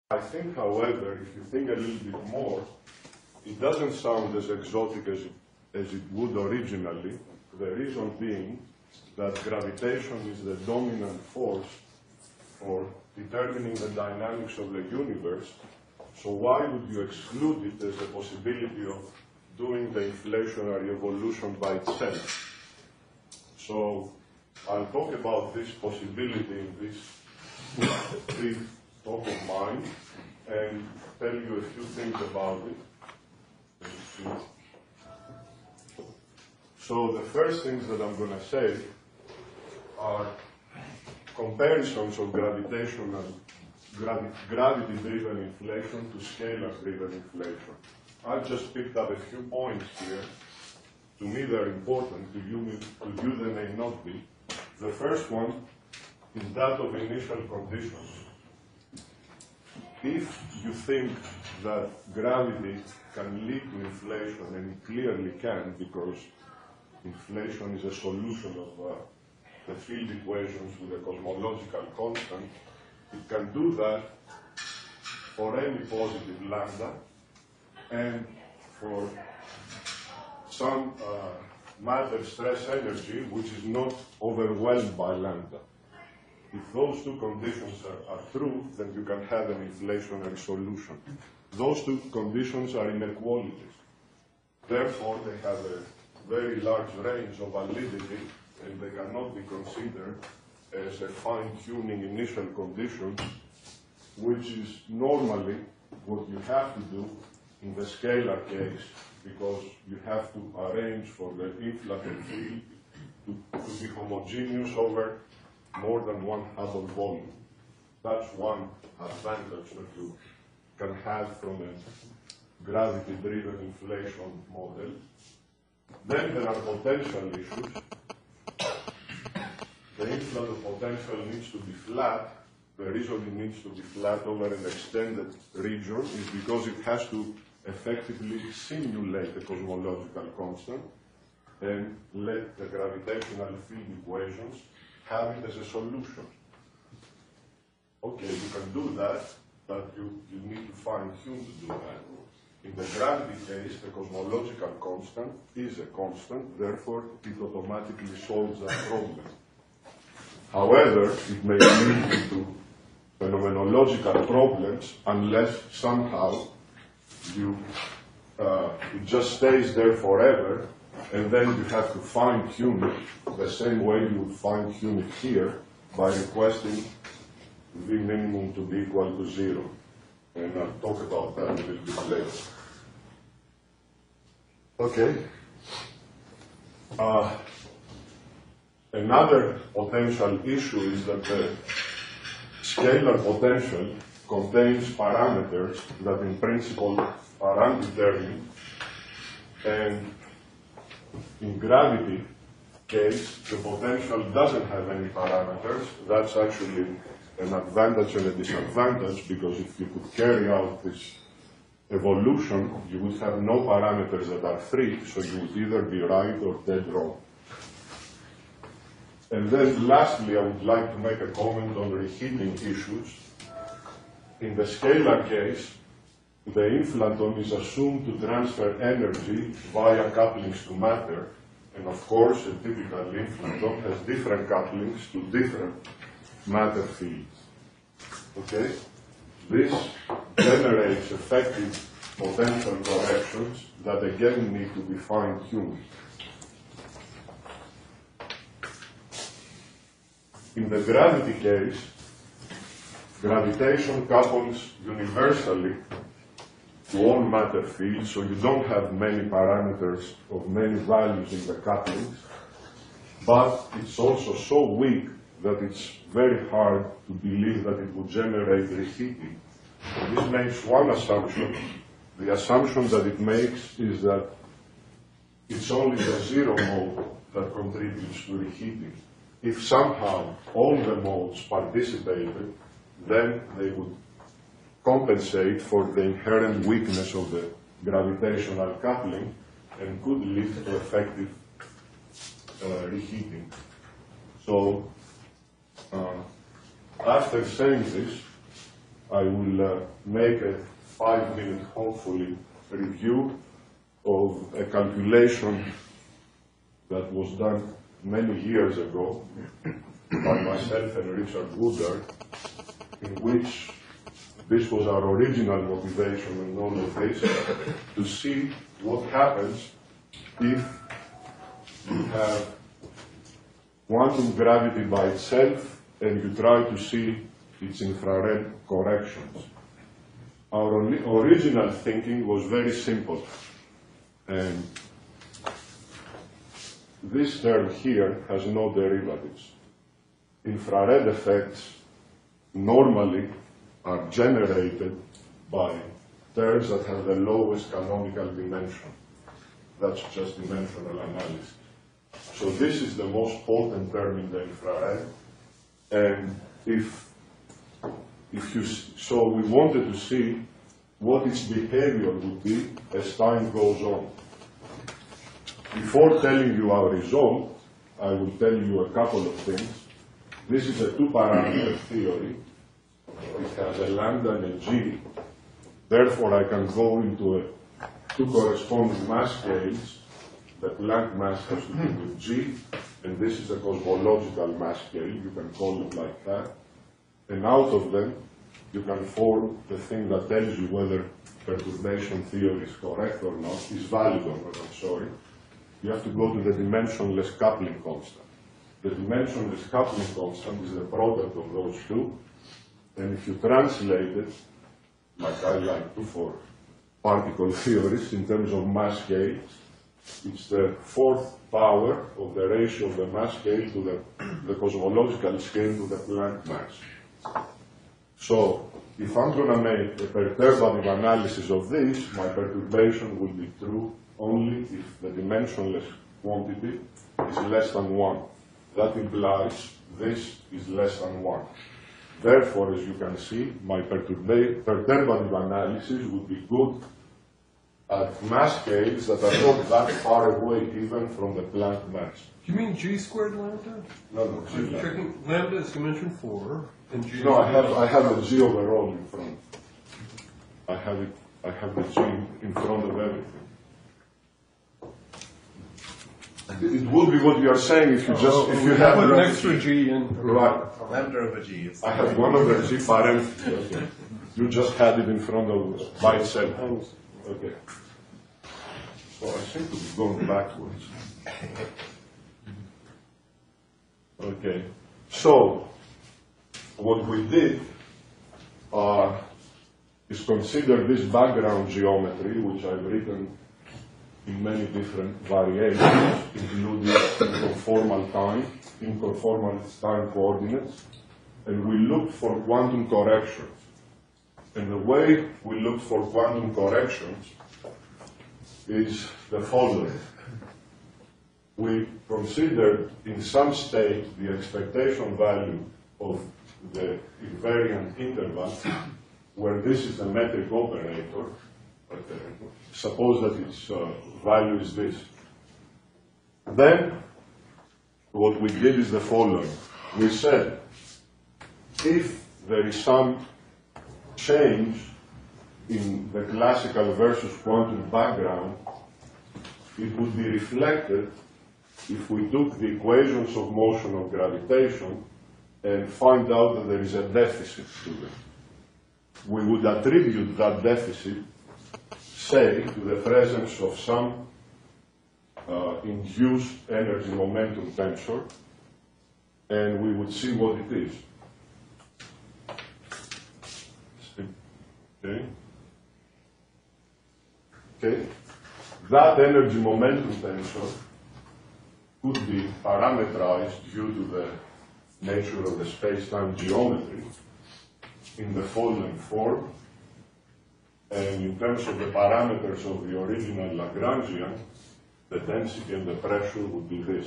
I think, however, if you think a little bit more, it doesn't sound as exotic as it would originally, the reason being that gravitation is the dominant force for determining the dynamics of the universe. So why would you exclude it as a possibility of doing the inflationary evolution by itself? So I'll talk about this possibility in this brief talk of mine and tell you a few things about it. So the first things that I'm going to say are comparisons of gravitational gravity-driven inflation to scalar-driven inflation. I've just picked up a few points here. To me, they're important. To you, they may not be. The first one is that of initial conditions. If you think that gravity can lead to inflation, and it clearly can, because inflation is a solution of the field equations with a cosmological constant, it can do that for any positive lambda and for some matter stress energy which is not overwhelmed by lambda. If those two conditions are true, then you can have an inflationary solution. Those two conditions are inequalities. Therefore, they have a very large range of validity, and they cannot be considered as a fine-tuning initial condition, which is normally what you have to do in the scalar case, because you have to arrange for the inflaton field to be homogeneous over more than one Hubble volume. That's one advantage that you can have from a gravity-driven inflation model. Then there are potential issues. The inflaton potential needs to be flat. The reason it needs to be flat over an extended region is because it has to effectively simulate the cosmological constant and let the gravitational field equations have it as a solution. Okay, you can do that, but you need to fine-tune to do that. In the gravity case, the cosmological constant is a constant, therefore it automatically solves that problem. However, it may lead to phenomenological problems unless somehow it just stays there forever, and then you have to fine-tune it the same way you would fine-tune it here by requesting V minimum to be equal to 0. And I'll talk about that a little bit later. Okay. Another potential issue is that the scalar potential contains parameters that in principle are undetermined, and in gravity case, the potential doesn't have any parameters. That's actually an advantage and a disadvantage, because if you could carry out this evolution, you would have no parameters that are free, so you would either be right or dead wrong. And then lastly, I would like to make a comment on reheating issues. In the scalar case, the inflaton is assumed to transfer energy via couplings to matter, and of course a typical inflaton has different couplings to different matter fields. Okay? This generates effective potential corrections that again need to be fine-tuned. In the gravity case, gravitation couples universally to all matter fields, so you don't have many parameters of many values in the couplings, but it's also so weak that it's very hard to believe that it would generate reheating. So this makes one assumption. The assumption that it makes is that it's only the zero mode that contributes to reheating. If somehow all the modes participated, then they would compensate for the inherent weakness of the gravitational coupling and could lead to effective reheating. So, after saying this, I will make a 5-minute, hopefully, review of a calculation that was done many years ago by myself and Richard Woodard, in which this was our original motivation and all of this, to see what happens if you have quantum gravity by itself and you try to see its infrared corrections. Our original thinking was very simple. And this term here has no derivatives. Infrared effects normally are generated by terms that have the lowest canonical dimension. That's just dimensional analysis. So this is the most potent term in the infrared. And so we wanted to see what its behavior would be as time goes on. Before telling you our result, I will tell you a couple of things. This is a two-parameter theory. It has a lambda and a g. Therefore, I can go into two corresponding mass scales. The Planck mass has to do with g, and this is a cosmological mass scale. You can call it like that. And out of them, you can form the thing that tells you whether perturbation theory is correct or not, is valid or not, I'm sorry. You have to go to the dimensionless coupling constant. The dimensionless coupling constant is the product of those two, and if you translate it, like I like to for particle theories, in terms of mass scale, it's the fourth power of the ratio of the mass scale to the cosmological scale to the Planck mass. So, if I'm going to make a perturbative analysis of this, my perturbation will be true only if the dimensionless quantity is less than 1. That implies this is less than 1. Therefore, as you can see, my perturbative analysis would be good at mass scales that are not that far away even from the Planck mass. Do you mean g squared lambda? No, G lambda. Checking lambda is dimension 4, and g. No, I have a G overall in front. I have the G in front of everything. It would be what you are saying if you if you have an extra g in. Right. Lambda over g. I have one over G parentheses. Okay. You just had it in front of by itself. Okay. So I seem to be going backwards. Okay. So what we did is consider this background geometry, which I've written in many different variations, including conformal time coordinates, and we looked for quantum corrections. And the way we looked for quantum corrections is the following. We considered in some state the expectation value of the invariant interval, where this is a metric operator. Suppose that its value is this. Then, what we did is the following. We said, if there is some change in the classical versus quantum background, it would be reflected if we took the equations of motion of gravitation and find out that there is a deficit to them. We would attribute that deficit, say, to the presence of some induced energy momentum tensor, and we would see what it is. Okay? Okay? That energy momentum tensor could be parameterized due to the nature of the space-time geometry in the following form. And in terms of the parameters of the original Lagrangian, the density and the pressure would be this.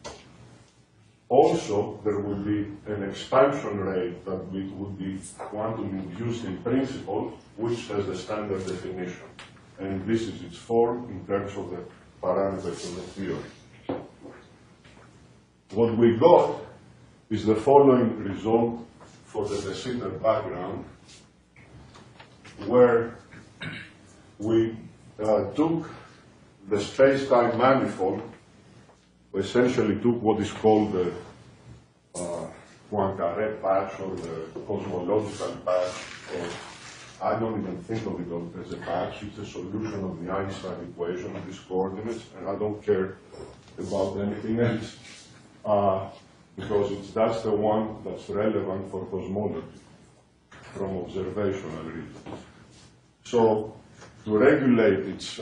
Also, there would be an expansion rate that would be quantum induced in principle, which has the standard definition. And this is its form in terms of the parameters of the theory. What we got is the following result for the de Sitter background. where we took the space-time manifold, we essentially took what is called the Poincaré patch or the cosmological patch, or I don't even think of it as a patch. It's a solution of the Einstein equation of these coordinates, and I don't care about anything else because that's the one that's relevant for cosmology from observational reasons. So to regulate its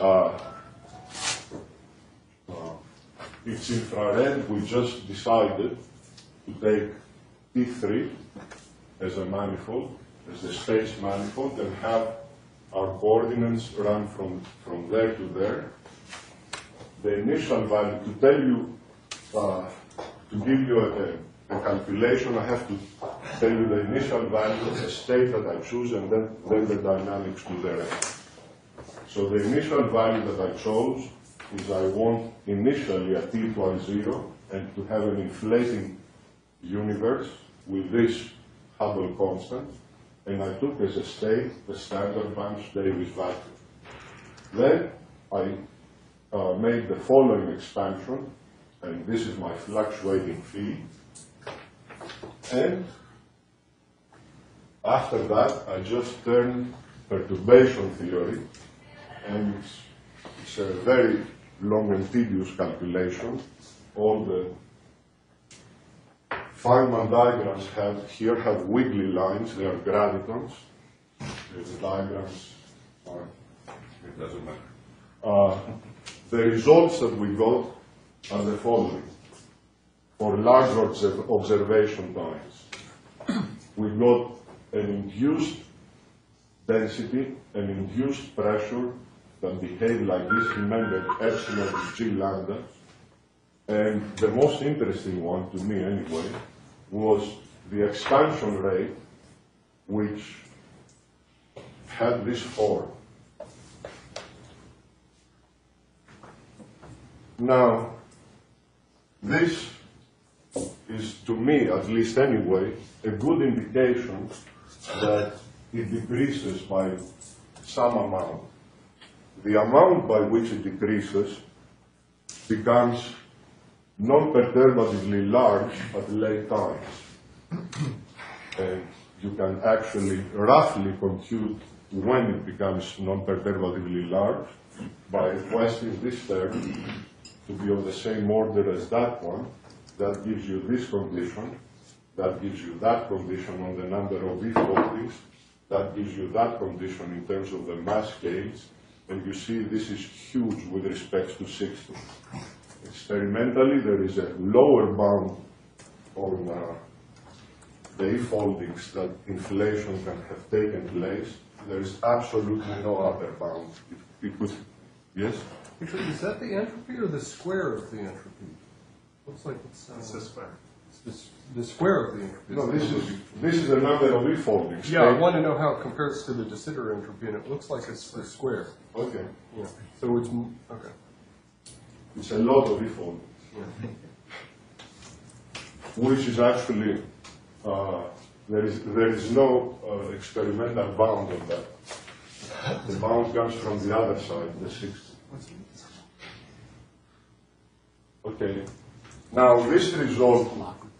infrared, we just decided to take T3 as a manifold, as a space manifold, and have our coordinates run from there to there. The initial value, to tell you, to give you a calculation, I have to tell you the initial value of the state that I choose and then the dynamics to the rest. So the initial value that I chose is I want initially a t equals 0 and to have an inflating universe with this Hubble constant, and I took as a state the standard Banach Davis value. Then I made the following expansion, and this is my fluctuating field. And after that, I just turned perturbation theory, and it's a very long and tedious calculation. All the Feynman diagrams have wiggly lines, they are gravitons. The diagrams are, it doesn't matter. The results that we got are the following. For large observation times, we got an induced density, an induced pressure that behaved like this. Remember, epsilon is G lambda. And the most interesting one, to me anyway, was the expansion rate, which had this form. Now, this is, to me, at least anyway, a good indication that it decreases by some amount. The amount by which it decreases becomes non-perturbatively large at late times. And you can actually roughly compute when it becomes non-perturbatively large by requesting this term to be of the same order as that one. That gives you this condition, that gives you that condition on the number of e-foldings, that gives you that condition in terms of the mass scales, and you see this is huge with respect to 60. Experimentally, there is a lower bound on the e-foldings that inflation can have taken place. There is absolutely no upper bound. It could, yes? Actually, is that the entropy or the square of the entropy? Looks like it's It's the square. the square of the entropy. No, this is the number of e-foldings. Yeah, I want to know how it compares to the de Sitter entropy, and it looks like it's the square. Okay. Yeah. So it's okay. It's a lot of e-foldings. Yeah. Which is actually, there is no experimental bound on that. The bound comes from the other side, the 60. Okay. Now this result,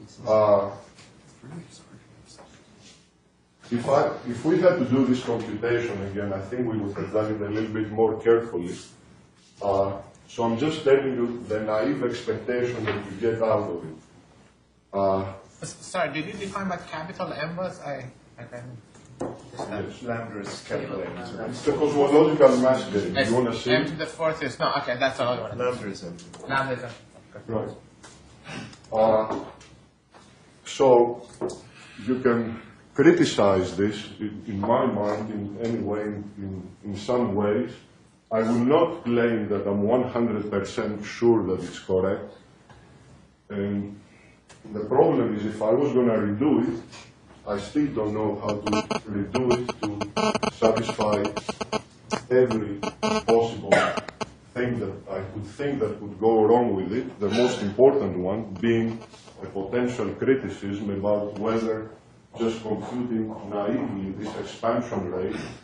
if we had to do this computation again, I think we would have done it a little bit more carefully. So I'm just telling you the naive expectation that you get out of it. Sorry, did you define what capital M was? I can. Yes. Lambda is calculated. It's the cosmological mass game. You want to see? M to the fourth is no. Okay, that's all I want. Lambda is M. Lambda is M. Right. So you can criticize this, in my mind, in any way, in some ways. I will not claim that I'm 100% sure that it's correct. And the problem is, if I was going to redo it, I still don't know how to redo it to satisfy every possible thing that I could think that could go wrong with it. The most important one being a potential criticism about whether just computing naively this expansion rate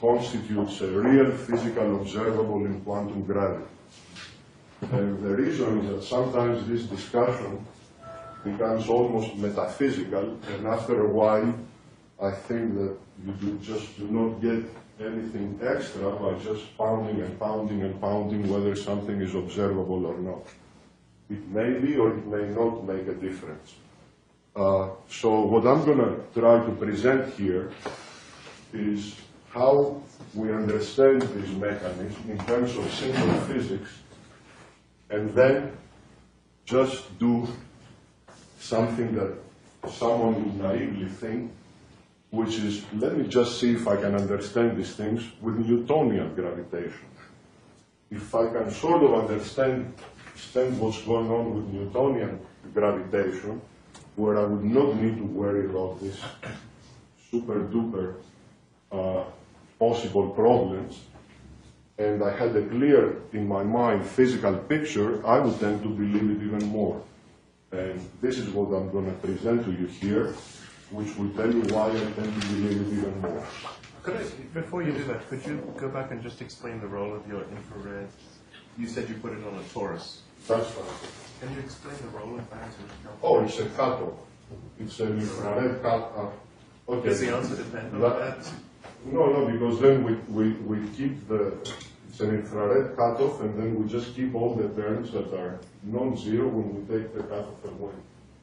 constitutes a real physical observable in quantum gravity. And the reason is that sometimes this discussion becomes almost metaphysical, and after a while, I think that you just do not get anything extra by just pounding and pounding and pounding whether something is observable or not. It may be or it may not make a difference. So what I'm going to try to present here is how we understand these mechanisms in terms of simple physics, and then just do something that someone would naively think, which is, let me just see if I can understand these things with Newtonian gravitation. If I can sort of understand what's going on with Newtonian gravitation, where I would not need to worry about these super duper possible problems, and I had a clear, in my mind, physical picture, I would tend to believe it even more. And this is what I'm going to present to you here, which will tell you why I tend to believe it even more. Before you do that, could you go back and just explain the role of your infrared? You said you put it on a torus. That's right. Can you explain the role of that? Oh, it's a cutoff. It's an infrared cutoff. Okay. Does the answer depend on that? No, because then we keep it's an infrared cutoff, and then we just keep all the terms that are non-zero when we take the cutoff away.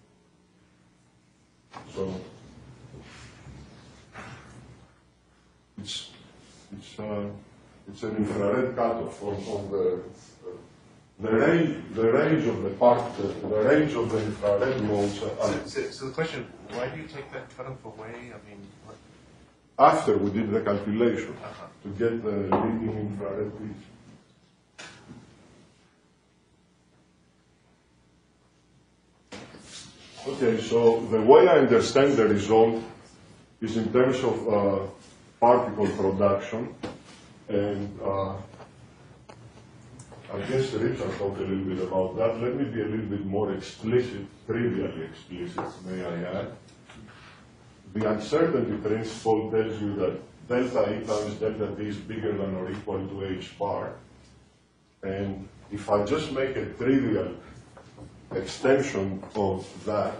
So it's an infrared cutoff on the range of the range of the infrared modes. So the question, why do you take that cutoff away? I mean, what? After we did the calculation to get the leading infrared piece. Okay, so the way I understand the result is in terms of particle production, and I guess Richard talked a little bit about that. Let me be a little bit more explicit, trivially explicit, may I add. The uncertainty principle tells you that delta E times delta T is bigger than or equal to H bar. And if I just make a trivial extension of that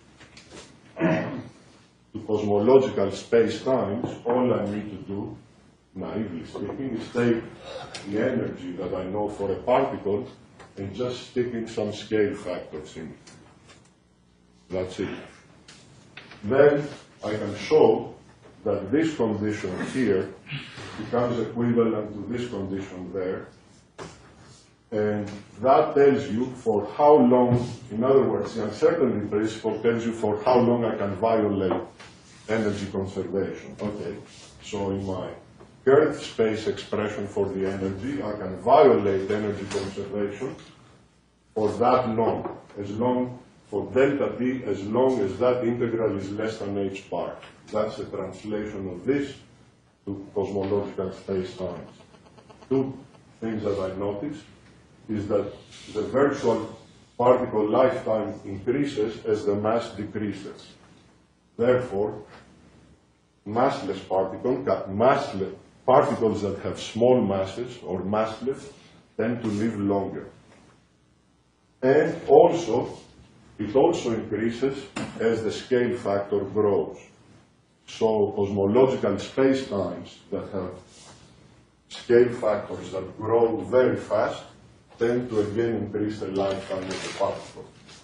to cosmological space-times, all I need to do, naively speaking, is take the energy that I know for a particle and just sticking some scale factors in it. That's it. Then I can show that this condition here becomes equivalent to this condition there. And that tells you for how long, in other words, the uncertainty principle tells you for how long I can violate energy conservation. Okay, so in my Earth space expression for the energy, I can violate energy conservation for that long, for delta T, as long as that integral is less than H bar. That's a translation of this to cosmological space-times. Two things that I noticed is that the virtual particle lifetime increases as the mass decreases. Therefore, massless particles that have small masses or massless tend to live longer. And also, it also increases as the scale factor grows. So cosmological space-times that have scale factors that grow very fast tend to again increase the lifetime of the particle.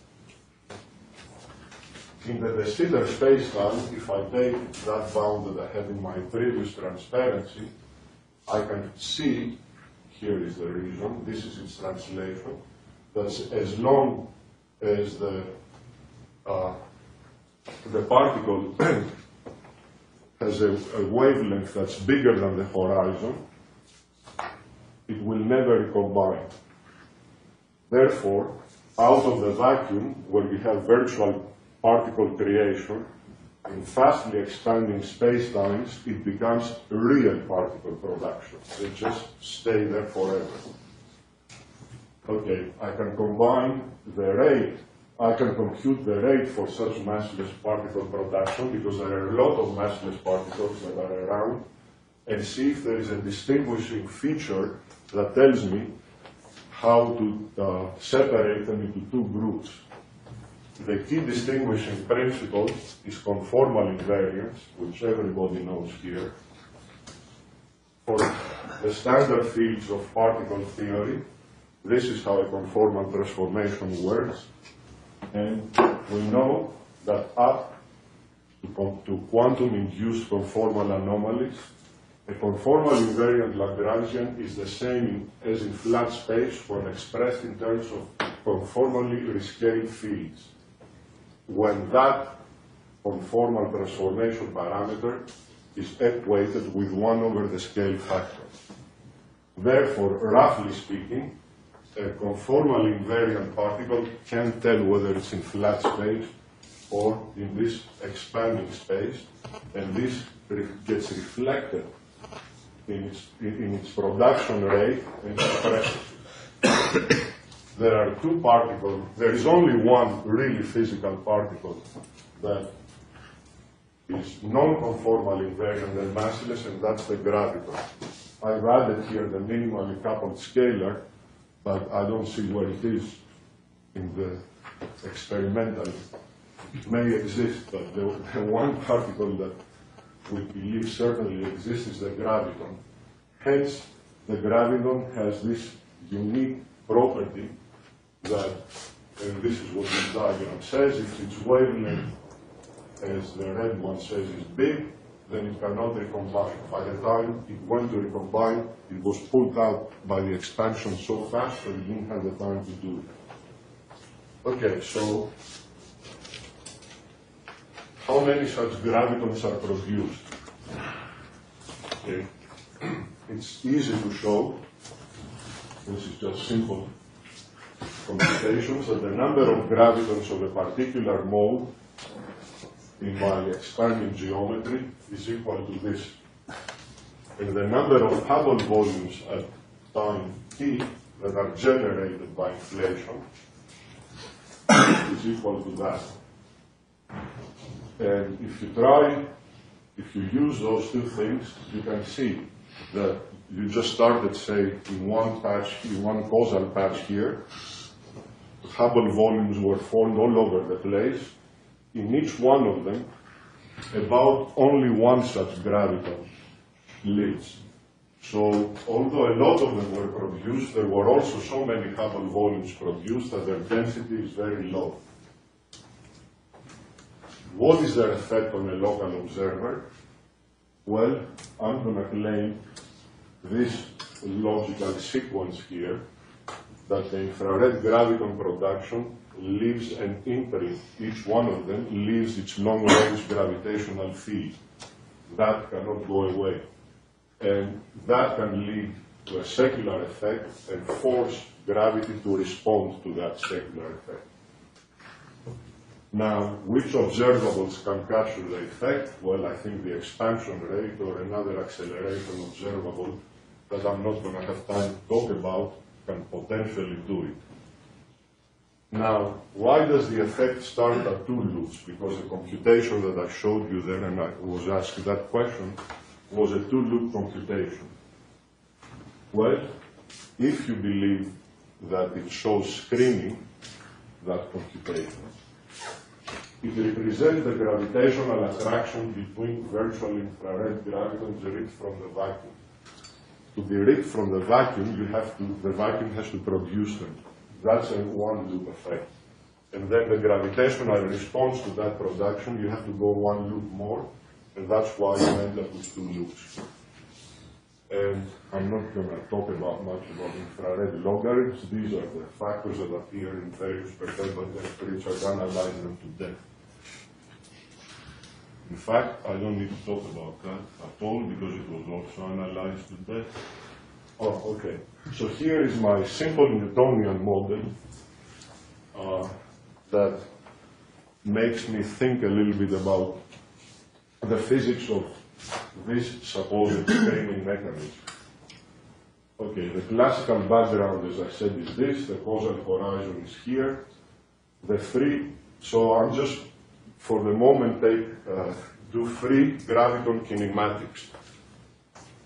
In the de Sitter space-time, if I take that bound that I had in my previous transparency, I can see, here is the reason, this is its translation, that as long as the particle has a wavelength that's bigger than the horizon, it will never recombine. Therefore, out of the vacuum, where we have virtual particle creation, in fastly expanding space-times, it becomes real particle production. They just stay there forever. Okay, I can combine the rate, I can compute the rate for such massless particle production, because there are a lot of massless particles that are around, and see if there is a distinguishing feature that tells me how to separate them into two groups. The key distinguishing principle is conformal invariance, which everybody knows here. For the standard fields of particle theory, this is how a conformal transformation works. And we know that up to quantum-induced conformal anomalies, a conformal invariant Lagrangian is the same as in flat space when expressed in terms of conformally rescaled fields, when that conformal transformation parameter is equated with 1 over the scale factor. Therefore, roughly speaking, a conformal invariant particle can't tell whether it's in flat space or in this expanding space, and this gets reflected in its production rate and expression. There are two particles. There is only one really physical particle that is non-conformal invariant and massless, and that's the graviton. I've added here the minimally coupled scalar, but I don't see where it is in the experimental. It may exist, but the one particle that we believe certainly exists is the graviton. Hence, the graviton has this unique property that, and this is what this diagram says, if its wavelength, as the red one says, is big, then it cannot recombine. By the time it went to recombine, it was pulled out by the expansion so fast that it didn't have the time to do it. Okay, so how many such gravitons are produced? Okay. It's easy to show. This is just simple computations, that the number of gravitons of a particular mode in my expanding geometry is equal to this. And the number of Hubble volumes at time t that are generated by inflation is equal to that. And if you use those two things, you can see that you just started, say, in one patch, in one causal patch here. Hubble volumes were formed all over the place. In each one of them, about only one such graviton lives. So, although a lot of them were produced, there were also so many Hubble volumes produced that their density is very low. What is their effect on a local observer? Well, I'm going to claim this logical sequence here, that the infrared graviton production leaves an imprint. Each one of them leaves its long-range gravitational field. That cannot go away. And that can lead to a secular effect and force gravity to respond to that secular effect. Now, which observables can capture the effect? Well, I think the expansion rate or another acceleration observable that I'm not going to have time to talk about can potentially do it. Now, why does the effect start at two loops? Because the computation that I showed you there, and I was asked that question, was a two-loop computation. Well, if you believe that it shows screening, that computation, it represents the gravitational attraction between virtual infrared gravitons ripped from the vacuum. To be ripped from the vacuum, the vacuum has to produce them. That's a one-loop effect. And then the gravitational response to that production, you have to go one loop more, and that's why you end up with two loops. And I'm not going to talk much about infrared logarithms. These are the factors that appear in various perturbative Richard analyzed them to death. In fact, I don't need to talk about that at all because it was also analyzed to death. Oh, okay. So here is my simple Newtonian model that makes me think a little bit about the physics of this supposed screening mechanism. Okay, the classical background, as I said, is this. The causal horizon is here. So I'm just, for the moment, do free graviton kinematics.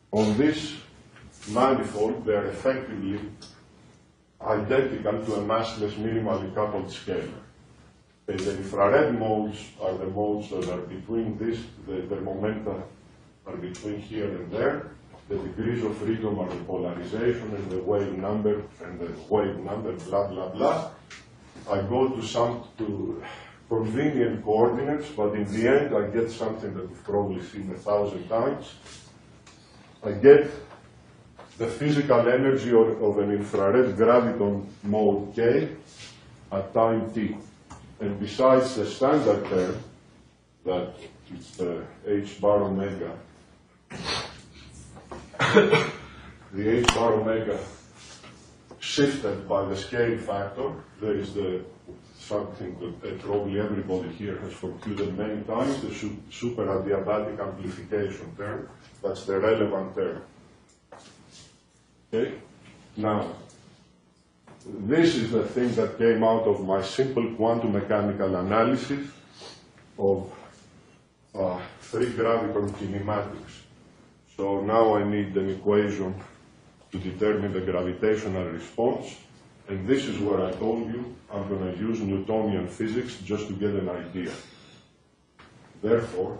on this manifold, they're effectively identical to a massless minimally coupled scalar. And the infrared modes are the modes that are between this, the momenta are between here and there. The degrees of freedom are the polarization and the wave number, blah, blah, blah. I go to convenient coordinates, but in the end I get something that you've probably seen 1,000 times. I get the physical energy of an infrared graviton mode K at time t. And besides the standard term, that it's the h bar omega, the h bar omega shifted by the scale factor, there is something that probably everybody here has computed many times, the super adiabatic amplification term. That's the relevant term. Okay? Now, this is the thing that came out of my simple quantum mechanical analysis of free graviton kinematics. So now I need an equation to determine the gravitational response. And this is where I told you I'm going to use Newtonian physics just to get an idea. Therefore,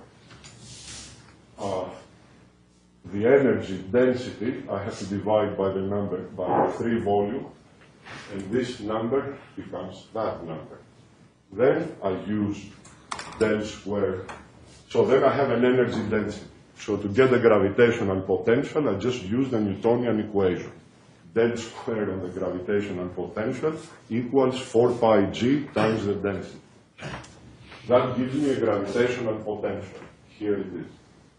the energy density I have to divide by the number, by the free volume, and this number becomes that number. Then I use del squared. So then I have an energy density. So to get the gravitational potential, I just use the Newtonian equation. Del squared of the gravitational potential equals 4 pi g times the density. That gives me a gravitational potential. Here it is.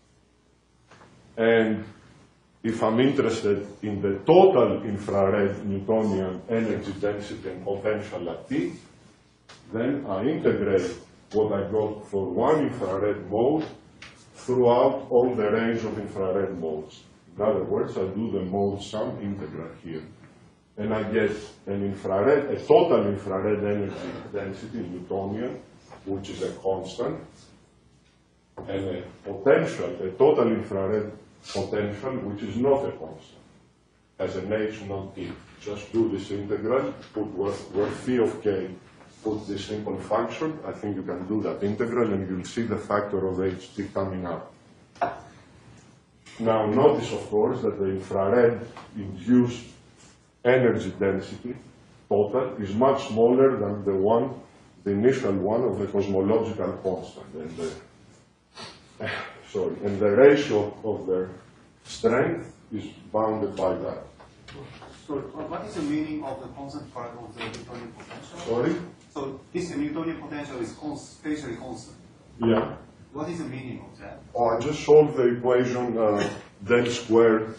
And if I'm interested in the total infrared Newtonian energy density and potential at T, then I integrate what I got for one infrared mode throughout all the range of infrared modes. In other words, I do the mode sum integral here. And I get a total infrared energy density Newtonian, which is a constant, and a total infrared potential, which is not a constant, as an h not t. Just do this integral, put where phi of k, put this simple function. I think you can do that integral, and you'll see the factor of ht coming out. Now notice, of course, that the infrared induced energy density total is much smaller than the initial one of the cosmological constant. And the ratio of their strength is bounded by that. So what is the meaning of the constant part of the Newtonian potential? Sorry? So this Newtonian potential is spatially constant. Yeah. What is the meaning of that? Oh, I just solved the equation del squared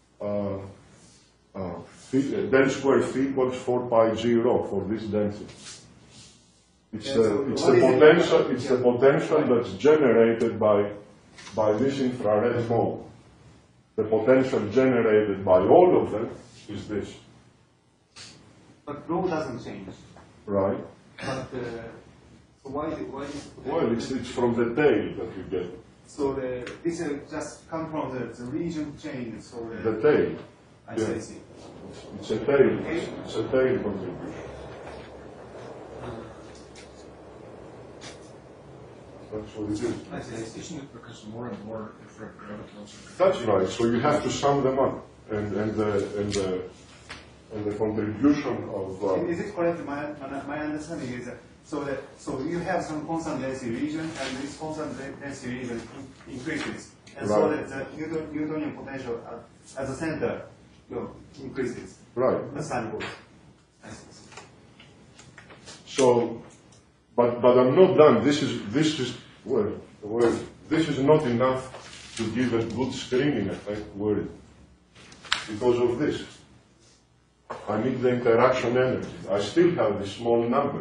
phi equals 4 pi g rho for this density. It's the potential that's generated by this infrared mode. The potential generated by all of them is this. But rho doesn't change. Right. But so why is Well, it's from the tail that you get. So this just come from the region change. So The tail. I Yeah. see. It's a tail. It's a tail contribution. That's what it is. Isn't it because more and more infrared gravitons are... That's right. So you have to sum them up, and the contribution of. Is it correct? My understanding is that so you have some constant density region, and this constant density region increases, and so Right. that the Newtonian potential at the center increases. Right. That's how it goes. So, but I'm not done. This is not enough to give a good screening effect. Because of this, I need the interaction energy. I still have this small number.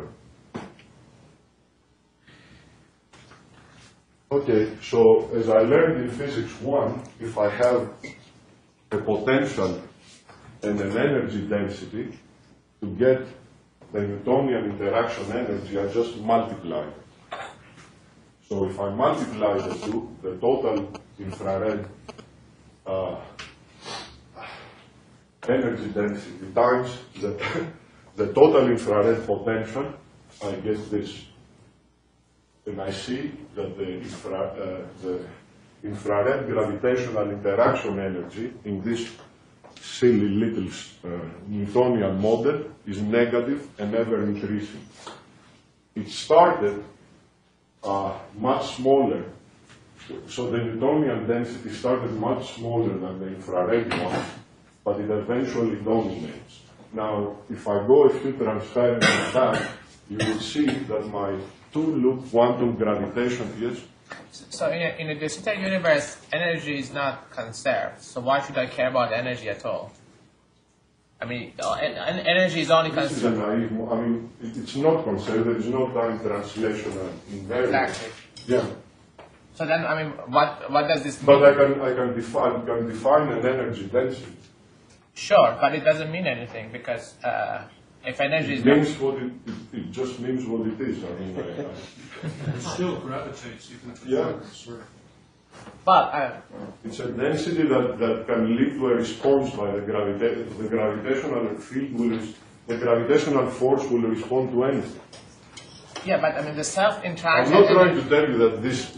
Okay, so as I learned in physics 1, if I have a potential and an energy density, to get the Newtonian interaction energy, I just multiply it. So if I multiply the two, the total infrared energy density times the total infrared potential. I get this. And I see that the infrared gravitational interaction energy in this silly little Newtonian model is negative and ever increasing. It started much smaller, so the Newtonian density started much smaller than the infrared one, but it eventually dominates. Now, if I go a few transferences back, you will see that my two-loop quantum gravitation is. So in a de Sitter universe, energy is not conserved. So why should I care about energy at all? I mean, energy is only This is a conserved. naive. I mean, it's not conserved. There is no time translation invariant. Exactly. Yeah, So then, I mean, what does this mean? but I can define an energy density. Sure, but it doesn't mean anything because if energy is It means what it just means what it is. I mean, It still gravitates even if it's Yeah. not conserved. but it's a density that can lead to a response by the gravitational field the gravitational force will respond to anything. yeah, but I mean the I'm self-interaction. not trying to tell you that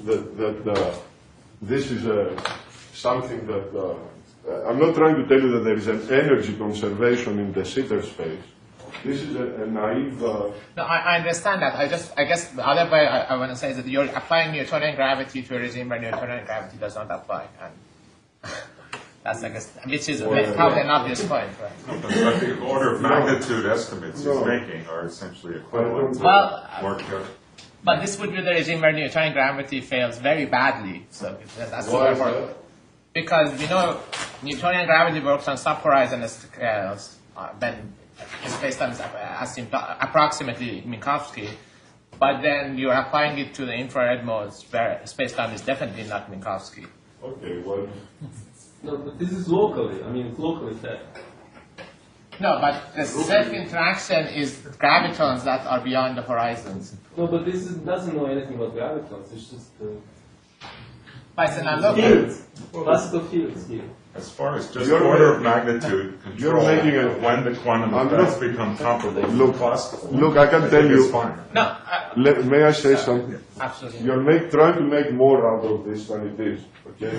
this is something that I'm not trying to tell you that there is an energy conservation in de Sitter space. This is a naive. No, I understand that. I guess the other way I want to say is that you're applying Newtonian gravity to a regime where Newtonian gravity does not apply. And that's, I guess, which is probably an obvious point, right? But the order of magnitude estimates he's making are essentially equivalent to Well, more careful. but this would be the regime where Newtonian gravity fails very badly. So that's Why is super that? because we know Newtonian gravity works on subhorizon scales, then space-time is approximately Minkowski, but then you're applying it to the infrared modes where space-time is definitely not Minkowski. Okay, well, No, but this is locally. I mean, it's locally set. No, but the self-interaction is gravitons that are beyond the horizons. No, but this doesn't know anything about gravitons. It's just But it's an unlocked. fields, classical fields here. As far as just You're order of making- magnitude you're control, making a- when the quantum I'm effects not- become comparable to Look, classical, look, I can tell think you. it's fine. No, May I say something? absolutely. You're trying to make more out of this than it is. Okay,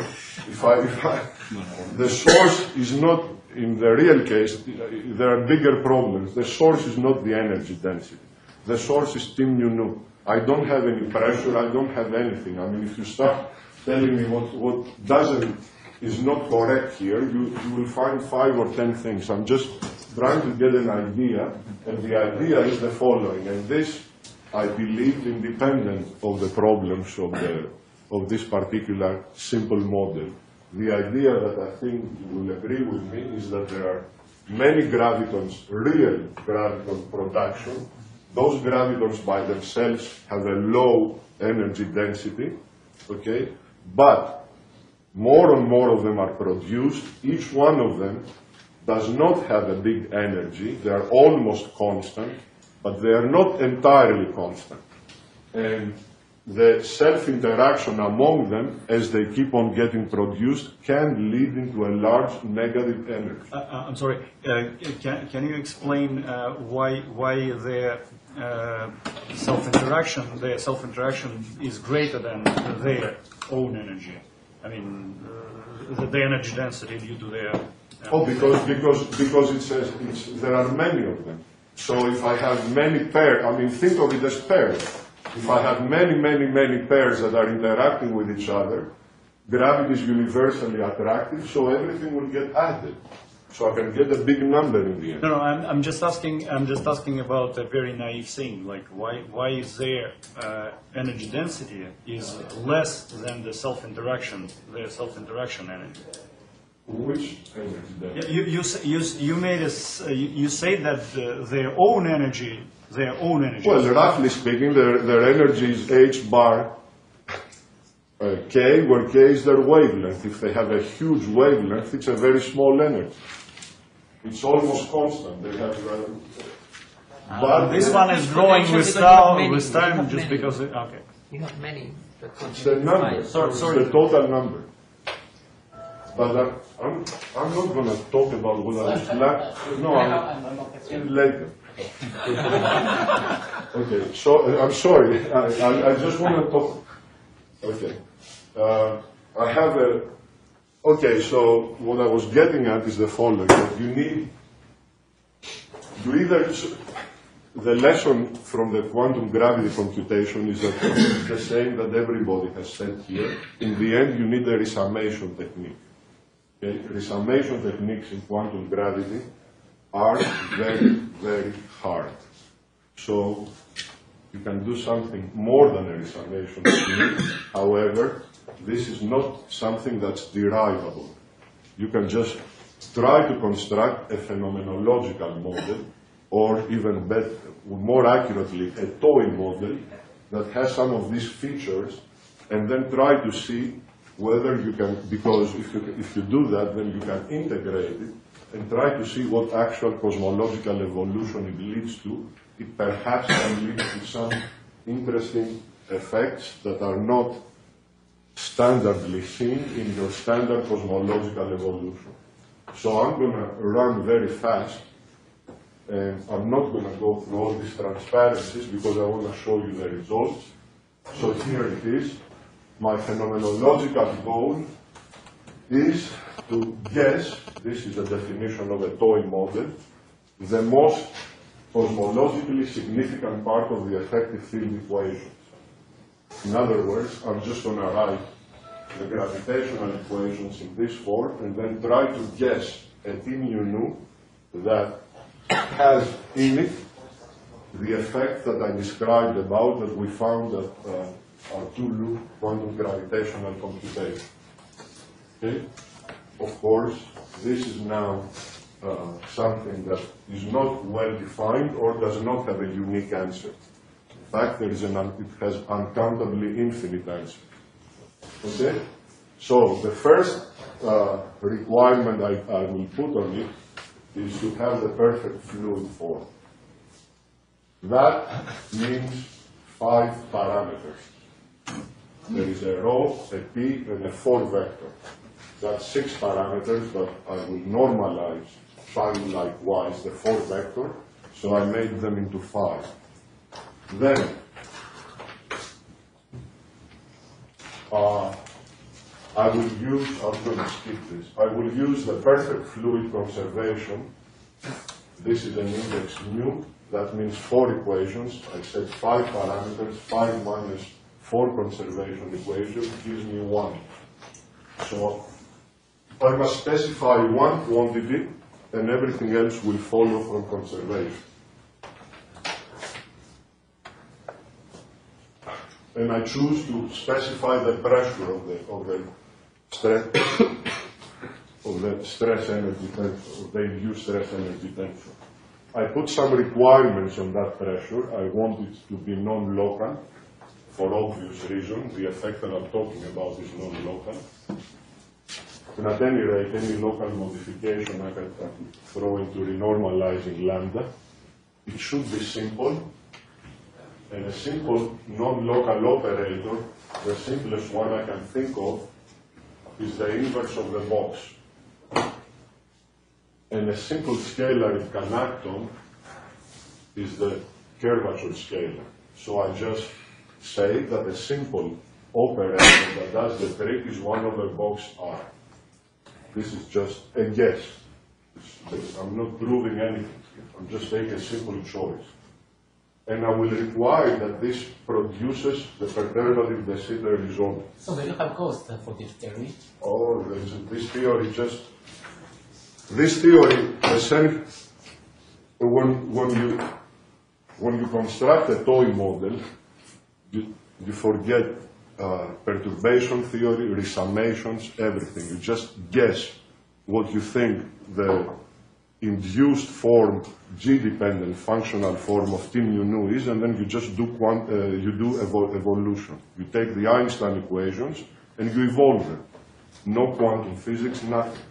the source is not in the real case. There are bigger problems. The source is not the energy density. The source is tim nu nu. I don't have any pressure. I don't have anything. I mean, if you start telling me what is not correct here, you will find 5 or 10 things. I'm just trying to get an idea, and the idea is the following. And this, I believe, independent of the problems of this particular simple model. The idea that I think you will agree with me is that there are many gravitons, real graviton production. Those gravitons by themselves have a low energy density, okay? But more and more of them are produced. Each one of them does not have a big energy. They are almost constant, but they are not entirely constant. And the self-interaction among them, as they keep on getting produced, can lead into a large negative energy. I'm sorry. Can you explain why their self-interaction is greater than their own energy? I mean, the energy density due to their. Oh, because it says there are many of them. So if I have many pairs, I mean, think of it as pairs. If I have many pairs that are interacting with each other, gravity is universally attractive, so everything will get added. So I can get a big number in the end. No, I'm just asking about a very naive thing. Like, why is their energy density is less than the self-interaction energy? Which energy density? You made us. You say that their own energy. Well, roughly speaking, their energy is h bar k, where k is their wavelength. If they have a huge wavelength, it's a very small energy. It's almost constant. They have, but this one is growing with time just because. Okay. You have many. it's the number. Sorry. It's the total number. But I'm not going to talk about what I was planning. No, later. Okay, so I'm sorry. I just want to talk. Okay. I have a. Okay, so what I was getting at is the following. The lesson from the quantum gravity computation is that it's the same that everybody has said here. In the end, you need a resummation technique. Okay? Resummation techniques in quantum gravity are very, very hard. So you can do something more than a resummation technique. However, this is not something that's derivable. You can just try to construct a phenomenological model, or even better, more accurately, a toy model that has some of these features, and then try to see whether you can, because if you do that, then you can integrate it and try to see what actual cosmological evolution it leads to. It perhaps can lead to some interesting effects that are not standardly seen in your standard cosmological evolution. So I'm going to run very fast, and I'm not going to go through all these transparencies because I want to show you the results. So here it is. My phenomenological goal is to guess, this is a definition of a toy model, the most cosmologically significant part of the effective field equations. In other words, I'm just going to write the gravitational equations in this form and then try to guess a T mu nu that has in it the effect that I described about that we found at our two-loop quantum gravitational computation. Okay? Of course, this is now something that is not well defined or does not have a unique answer. In fact, it has uncountably infinite answers. Okay? So the first requirement I will put on it is to have the perfect fluid form. That means 5 parameters. There is a rho, a p, and a 4 vector. That's 6 parameters, but I will normalize 5 likewise, the 4 vector, so I made them into 5. Then, I will use, I'm going to skip this, I will use the perfect fluid conservation. This is an index mu, that means 4 equations. I said 5 parameters, 5 minus 4 conservation equations gives me 1. So I must specify one quantity and everything else will follow from conservation. And I choose to specify the pressure of the stress energy tensor, of the induced stress energy tensor. I put some requirements on that pressure. I want it to be non-local for obvious reasons. The effect that I'm talking about is non-local. And at any rate, any local modification I can throw into renormalizing lambda. It should be simple. And a simple non-local operator, the simplest one I can think of, is the inverse of the box. And a simple scalar it can act on is the curvature scalar. So I just say that a simple operator that does the trick is 1 over box R. This is just a guess. I'm not proving anything. I'm just taking a simple choice. And I will require that this produces the perturbative de Sitter result. So do you have cost for this theory? Oh, this theory just... This theory, essentially, when you construct a toy model, you forget perturbation theory, resummations, everything. You just guess what you think the induced form, G-dependent functional form of T mu nu is, and then you just do evolution. You take the Einstein equations and you evolve them. No quantum physics, nothing.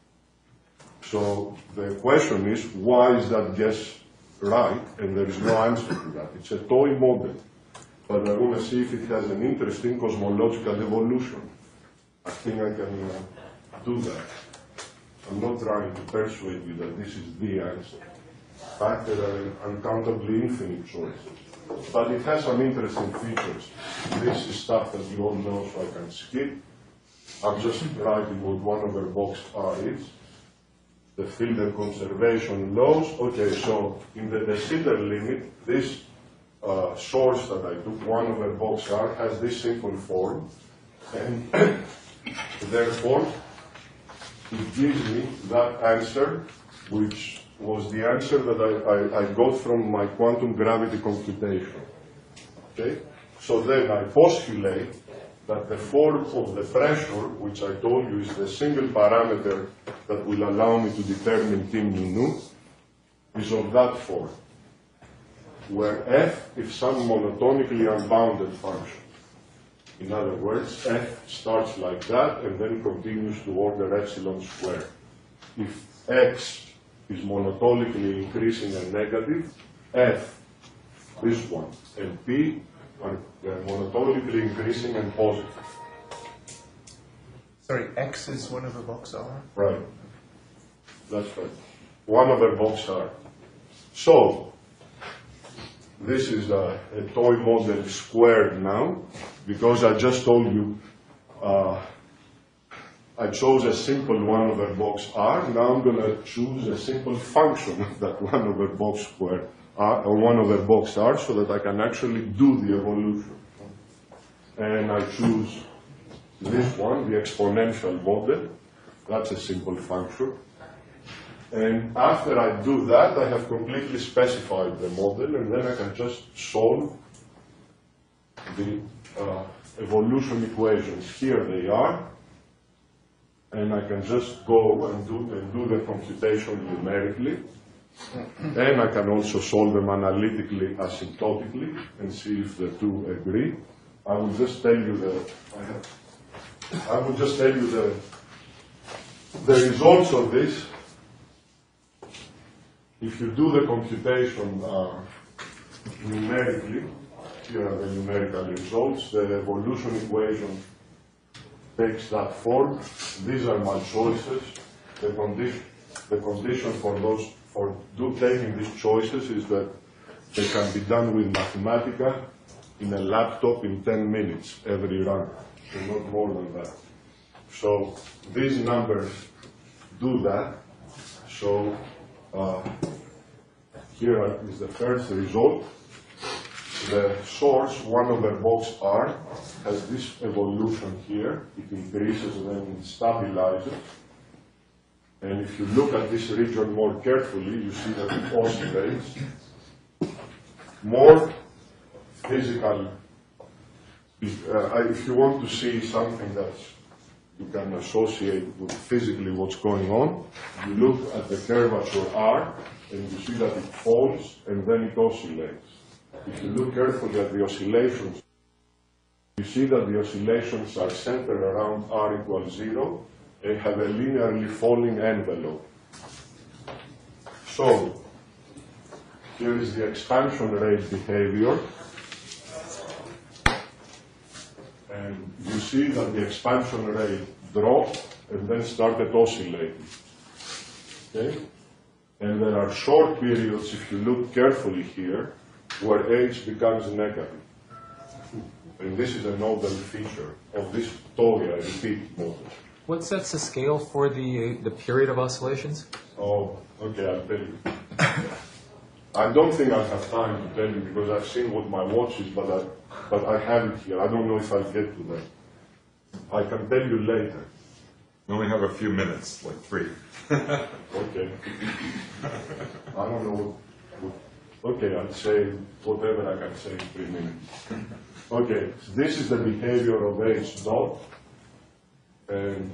So the question is, why is that guess right? And there is no answer to that. It's a toy model. But I want to see if it has an interesting cosmological evolution. I think I can do that. I'm not trying to persuade you that this is the answer. In fact, there are uncountably infinite choices. But it has some interesting features. This is stuff that you all know, so I can skip. I'm just writing what 1/box R is. The filter conservation laws. Okay, so in the de Sitter limit, this source that I took, 1/box R, has this simple form. And therefore, it gives me that answer, which was the answer that I got from my quantum gravity computation. Okay? So then I postulate that the form of the pressure, which I told you is the single parameter that will allow me to determine T mu nu, is of that form, where f is some monotonically unbounded function. In other words, f starts like that and then continues to order epsilon squared. If x is monotonically increasing and negative, f, this one, and p are monotonically increasing and positive. Sorry, X is 1/box R? Right. That's right. 1/box R. So, this is a toy model squared now, because I just told you I chose a simple 1/box R. Now I'm going to choose a simple function of that 1/box squared R, or 1/box R, so that I can actually do the evolution. And I choose this one, the exponential model. That's a simple function. And after I do that, I have completely specified the model, and then I can just solve the evolution equations. Here they are. And I can just go and do the computation numerically. And I can also solve them analytically, asymptotically, and see if the two agree. I will just tell you the results of this. If you do the computation numerically, here are the numerical results. The evolution equation takes that form. These are my choices. The condition for taking these choices is that they can be done with Mathematica in a laptop in 10 minutes every run, so not more than that. So these numbers do that. So here is the first result. The source, 1/box R, has this evolution here. It increases and then it stabilizes. And if you look at this region more carefully, you see that it oscillates. More physical, if you want to see something that you can associate with physically what's going on, you look at the curvature R, and you see that it falls, and then it oscillates. If you look carefully at the oscillations, you see that the oscillations are centered around R equals 0, and have a linearly falling envelope. So, here is the expansion rate behavior. And you see that the expansion rate dropped and then started oscillating. Okay? And there are short periods, if you look carefully here, where H becomes negative. And this is a nodal feature of this toy, I repeat, model. What sets the scale for the period of oscillations? Oh, okay, I'll tell you. I don't think I have time to tell you because I've seen what my watch is, but I have it here. I don't know if I'll get to that. I can tell you later. We only have a few minutes, like 3. Okay. I don't know okay, I'll say whatever I can say in 3 minutes. Okay, so this is the behavior of H dot. And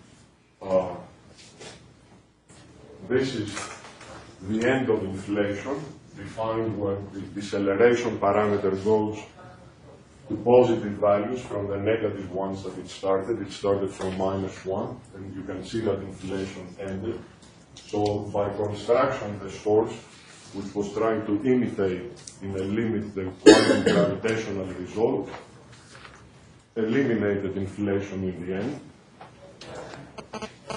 this is the end of inflation, defined when the deceleration parameter goes to positive values from the negative ones that it started. It started from -1, and you can see that inflation ended. So by construction, the source, which was trying to imitate in a limit the quantum gravitational result, eliminated inflation in the end.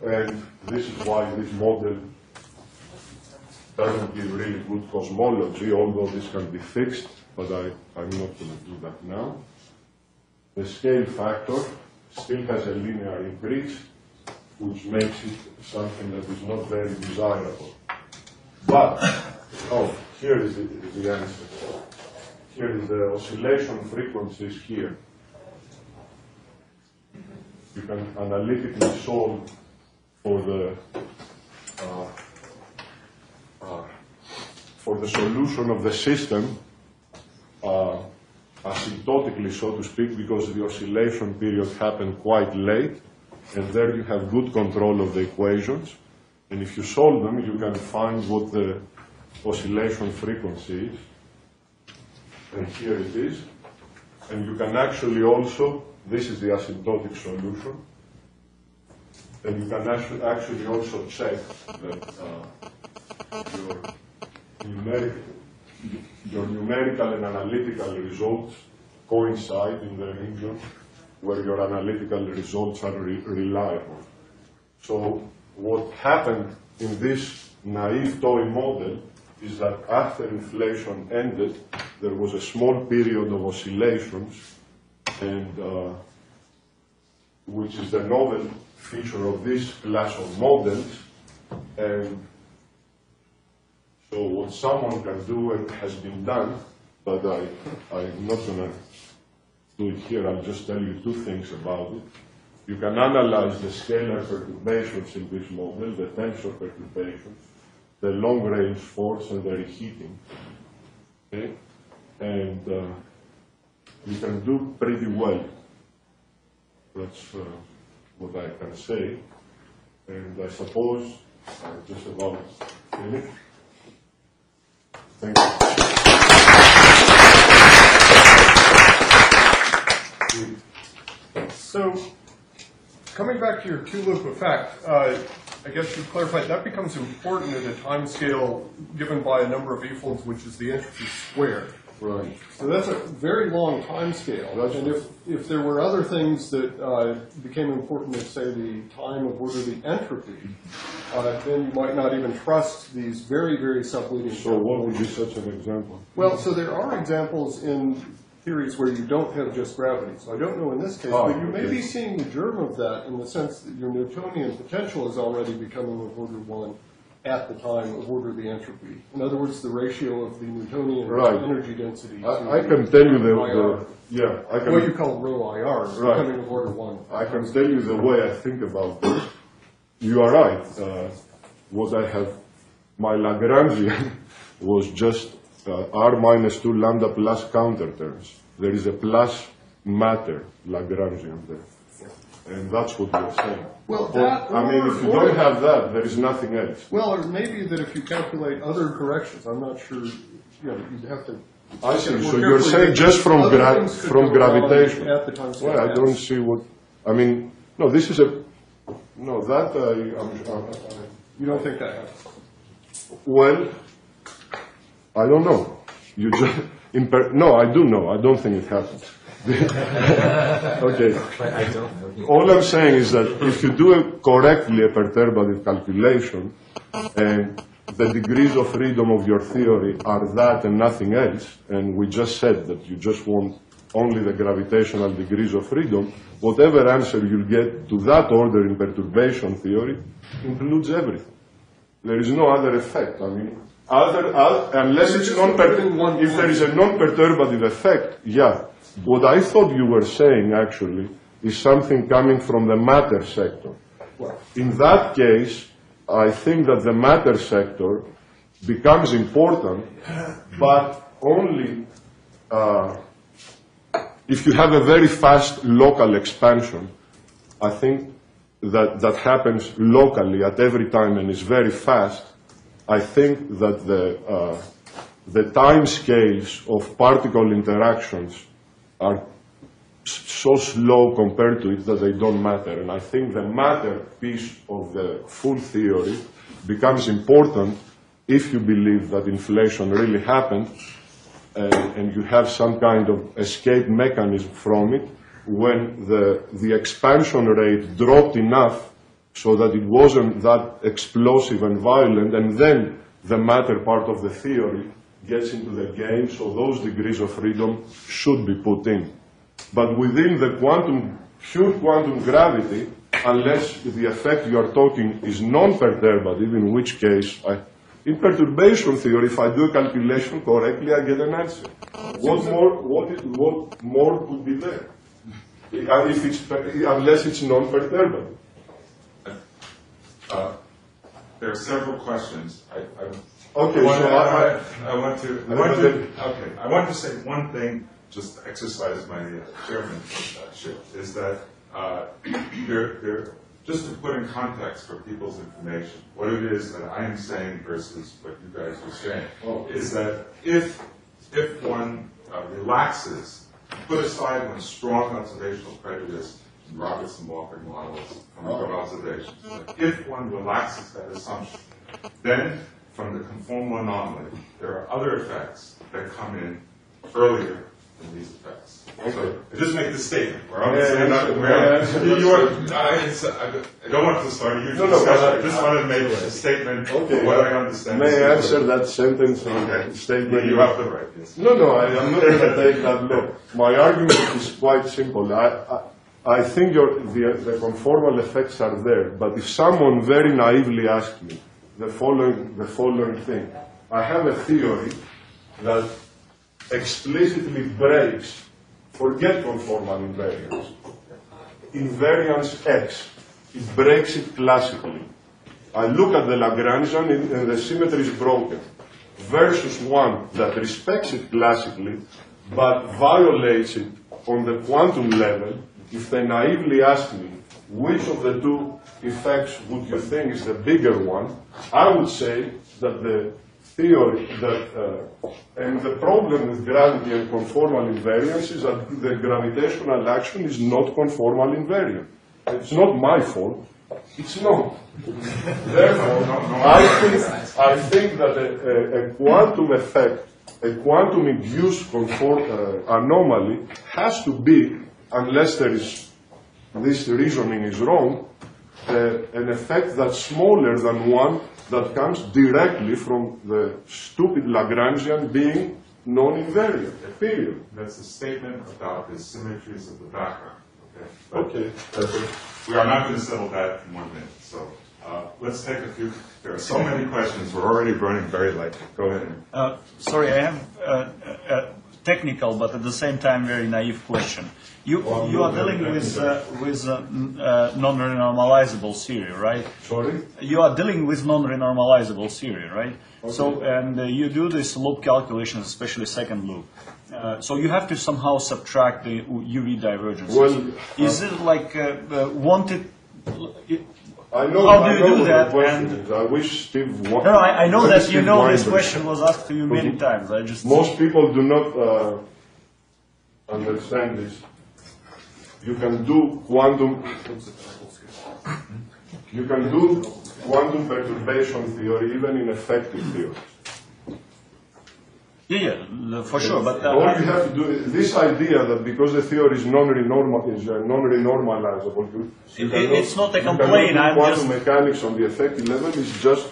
And this is why this model doesn't give really good cosmology, although this can be fixed, but I'm not going to do that now. The scale factor still has a linear increase, which makes it something that is not very desirable. But, here is the answer. Here is the oscillation frequencies here. You can analytically solve for the solution of the system asymptotically, so to speak, because the oscillation period happened quite late, and there you have good control of the equations. And if you solve them, you can find what the oscillation frequency is. And here it is. And you can actually also, this is the asymptotic solution, and you can actually also check that your numerical and analytical results coincide in the region where your analytical results are reliable. So what happened in this naive toy model is that after inflation ended, there was a small period of oscillations, and which is the novel feature of this class of models. And so what someone can do, and has been done, but I'm not going to do it here, I'll just tell you two things about it. You can analyze the scalar perturbations in this model, the tensor perturbations, the long-range force, and the reheating. Okay? And you can do pretty well. That's what I can say. And I suppose I'm just about finished. Thank you. So, coming back to your two-loop effect, I guess you clarified that becomes important at a time scale given by a number of e-folds, which is the entropy squared. Right. So that's a very long time scale. And if there were other things that became important, as say the time of orderly entropy, then you might not even trust these very, very subleading. So what would be such an example? Well, so there are examples in theories where you don't have just gravity. So I don't know in this case, but you may be seeing the germ of that in the sense that your Newtonian potential is already becoming of order 1 at the time of orderly entropy. In other words, the ratio of the Newtonian energy density. I can tell you what you call rho IR is becoming of order 1. I can tell you the way I think about this. You are right. What I have, my Lagrangian was just R minus 2 lambda plus counter terms. There is a plus matter Lagrangian there. And that's what we're saying. Well, that if you don't have that, there is nothing else. Well, or maybe that if you calculate other directions, I'm not sure, you'd have to. I see. So you're saying just from gravitation. At the time scale. Well, I don't see what, no, this is a, no, that, you don't think that happens? Well, I don't know. You just, no, I do know. I don't think it happens. Okay. I don't know. All I'm saying is that if you do correctly a perturbative calculation, and the degrees of freedom of your theory are that and nothing else, and we just said that you just want only the gravitational degrees of freedom, whatever answer you'll get to that order in perturbation theory includes everything. There is no other effect. Unless it's if there is a non-perturbative effect, yeah. What I thought you were saying, actually, is something coming from the matter sector. In that case, I think that the matter sector becomes important, but only if you have a very fast local expansion. I think that happens locally at every time and is very fast. I think that the time scales of particle interactions are so slow compared to it that they don't matter. And I think the matter piece of the full theory becomes important if you believe that inflation really happened and you have some kind of escape mechanism from it when the expansion rate dropped enough so that it wasn't that explosive and violent, and then the matter part of the theory gets into the game, so those degrees of freedom should be put in. But within the pure quantum gravity, unless the effect you are talking is non-perturbative, in which case, in perturbation theory, if I do a calculation correctly, I get an answer. What more could be there? Unless it's non-perturbative. There are several questions. Okay, I want to say one thing, just to exercise my chairmanship, is that just to put in context for people's information, what it is that I am saying versus what you guys are saying, is that if one relaxes, put aside one strong observational prejudice in Robertson-Walker models from observations, if one relaxes that assumption, then from the conformal anomaly, there are other effects that come in earlier than these effects. So I just make the statement. I don't want to start a huge discussion. I just wanted to make a statement of what I understand. May I answer that sentence? Statement? You have the right. Yes. No, I am not going to take that law. My argument is quite simple. I think the conformal effects are there, but if someone very naively asks me the following thing, I have a theory that explicitly breaks, forget conformal invariance, invariance X, it breaks it classically. I look at the Lagrangian and the symmetry is broken, versus one that respects it classically, but violates it on the quantum level. If they naively ask me, which of the two effects would you think is the bigger one, I would say that the theory and the problem with gravity and conformal invariance is that the gravitational action is not conformal invariant. It's not my fault. It's not. Therefore, I think that a quantum effect, a quantum-induced anomaly has to be, unless this reasoning is wrong, an effect that's smaller than one that comes directly from the stupid Lagrangian being non-invariant, period. That's a statement about the symmetries of the background. Okay. We are not going to settle that in 1 minute. So let's take a few. There are so many questions. We're already running very late. Go ahead. Sorry, I have a technical, but at the same time very naive question. You are dealing with non-renormalizable theory, right? Sorry? You are dealing with non-renormalizable theory, right? Okay. So, and you do this loop calculations, especially second loop. So you have to somehow subtract the UV divergence. Well, is it like wanted? I know. How do you do that? And I wish Steve. No, I know that you know this question was asked to you many times. I just most people do not understand this. You can do quantum perturbation theory even in effective theory. Yeah, for sure. But all you have to do is this idea that because the theory is non-renormalizable, it's not a complaint. Quantum mechanics on the effective level is just.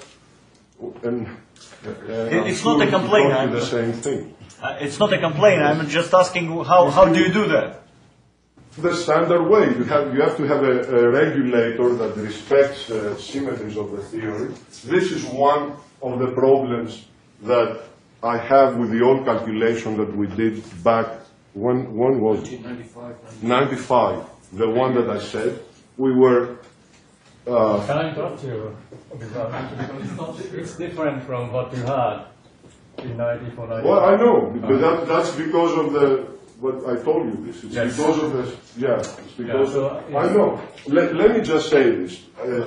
It's not a complaint. I'm the same thing. It's not a complaint. I'm just asking how do you do that? The standard way. You have to have a regulator that respects symmetries of the theory. This is one of the problems that I have with the old calculation that we did back, when was it? 95, the one that I said. We were... Can I interrupt you? It's different from what you had in 94, 95. Well, I know, because that's because of what I told you this. It's because of the, it's because I know. Let me just say this.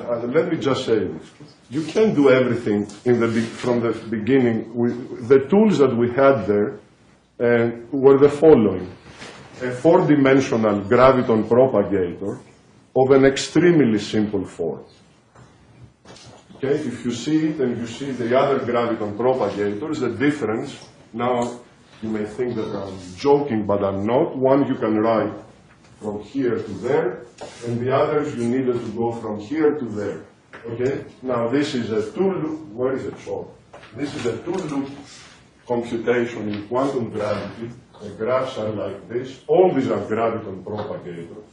You can't do everything from the beginning. The tools that we had there were the following. A 4-dimensional graviton propagator of an extremely simple form. Okay, if you see it and you see the other graviton propagators, the difference, now you may think that I'm joking, but I'm not. One you can write from here to there, and the others you needed to go from here to there. Okay? Now this is a two-loop, where is it? So this is a two-loop computation in quantum gravity. The graphs are like this. All these are graviton propagators.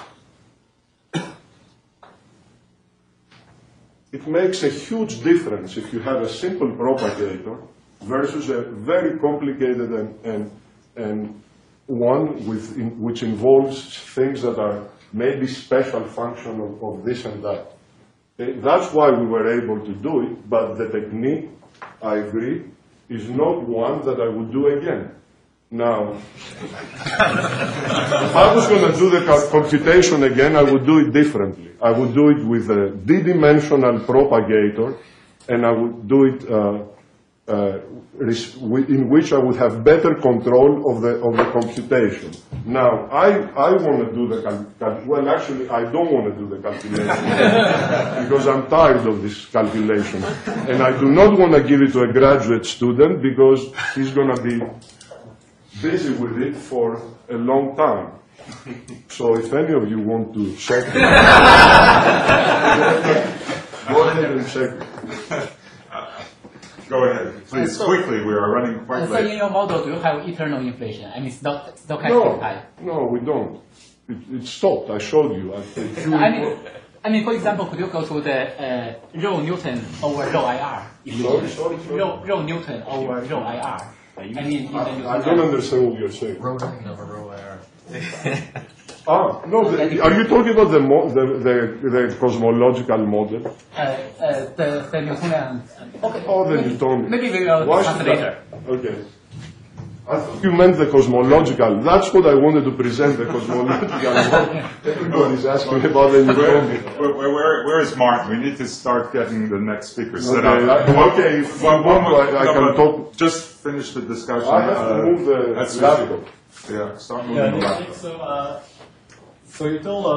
It makes a huge difference if you have a simple propagator versus a very complicated and one which involves things that are maybe special function of this and that. Okay? That's why we were able to do it, but the technique, I agree, is not one that I would do again. Now, if I was going to do the computation again, I would do it differently. I would do it with a d-dimensional propagator, and I would do it in which I would have better control of the computation. Now, I want to do the well, actually, I don't want to do the calculation because I'm tired of this calculation, and I do not want to give it to a graduate student because he's going to be busy with it for a long time. So if any of you want to check it, go ahead and check it. Go ahead, please, quickly, we are running quite So late. in your model, do you have eternal inflation? I mean, stochastic type. No, we don't. It stopped. I showed you. I mean, for example, could you go to the rho Newton over rho IR? Sorry? Rho Newton over rho IR. I mean, I don't understand what you're saying. Rho Newton over rho IR. No, are you talking about the cosmological model? The Newtonian. Okay. Oh, the Newtonian. Maybe we will discuss later. Okay. I thought you meant the cosmological. That's what I wanted to present, the cosmological model. Everybody's asking about the Newtonian. Where is Martin? We need to start getting the next speaker set Okay, up. okay, if you want, I can talk. Just finish the discussion. I have to move the laptop. Yeah, start moving the laptop. So you told us